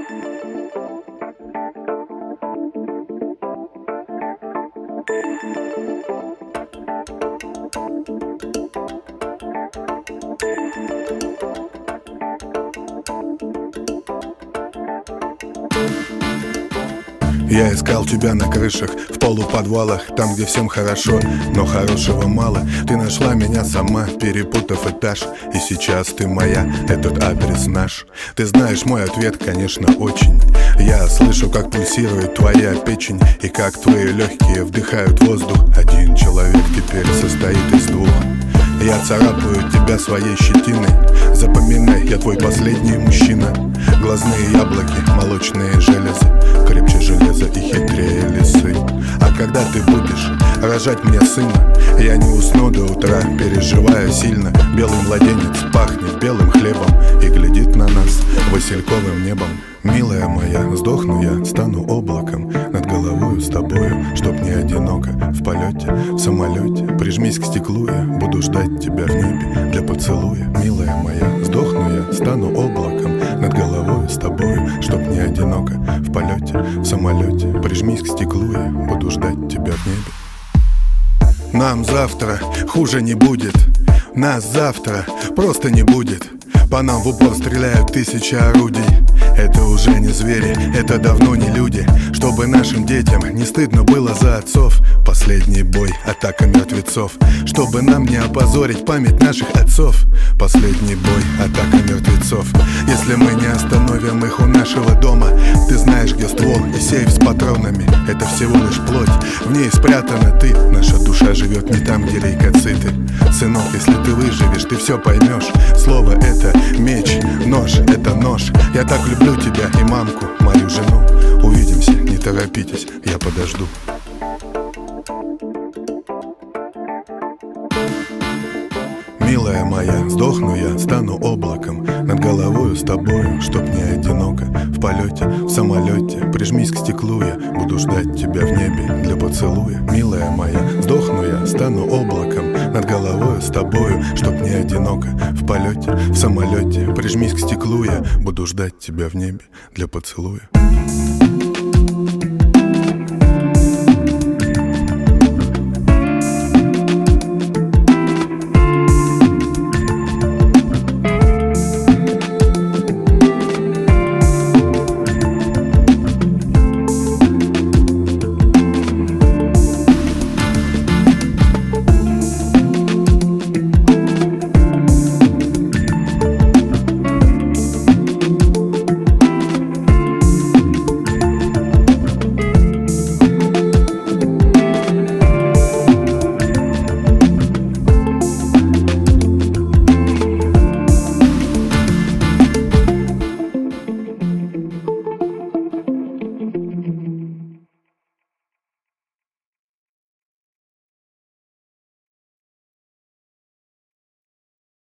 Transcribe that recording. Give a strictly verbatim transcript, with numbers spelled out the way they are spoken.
Я искал тебя на крышах, в полуподвалах, там, где всем хорошо, но хорошего мало. Ты нашла меня сама, перепутав этаж, и сейчас ты моя, этот адрес наш. Ты знаешь мой ответ, конечно, очень. Я слышу, как пульсирует твоя печень, и как твои легкие вдыхают воздух. Один человек теперь состоит из двух. Я царапаю тебя своей щетиной. Запоминай, я твой последний мужчина. Глазные яблоки, молочные железы, крепче железа и хитрее лисы. А когда ты будешь рожать мне сына, я не усну до утра, переживая сильно. Белый младенец пахнет белым хлебом и глядит на нас васильковым небом. Милая моя, сдохну я, стану облаком над головою с тобою, чтоб не одиноко в полете, в самолете. Прижмись к стеклу, я буду ждать тебя в небе для поцелуя. Милая моя, сдохну я, стану облаком над головою с тобою, чтоб не одиноко в полете, в самолете. Прижмись к стеклу, я буду ждать тебя в небе. Нам завтра хуже не будет, нас завтра просто не будет. По нам в упор стреляют тысячи орудий. Это уже не звери, это давно не люди. Чтобы нашим детям не стыдно было за отцов. Последний бой, атака мертвецов. Чтобы нам не опозорить память наших отцов. Последний бой, атака мертвецов. Если мы не остановим их у нашего дома, ты знаешь, где ствол и сейф с патронами. Это всего лишь плоть, в ней спрятана ты. Наша душа живет не там, где лейкоциты. Сынок, если ты выживешь, ты все поймешь. Слово это меч, нож, это нож. Я так люблю тебя и мамку, мою жену. Увидимся, не торопитесь, я подожду. Милая моя, сдохну я, стану облаком над головою с тобою, чтоб не одиноко в полете, в самолете. Прижмись к стеклу, я буду ждать тебя в небе для поцелуя. Милая моя, сдохну я, стану облаком над головою с тобою, чтоб не одиноко в полете, в самолете. Прижмись к стеклу, я буду ждать тебя в небе для поцелуя.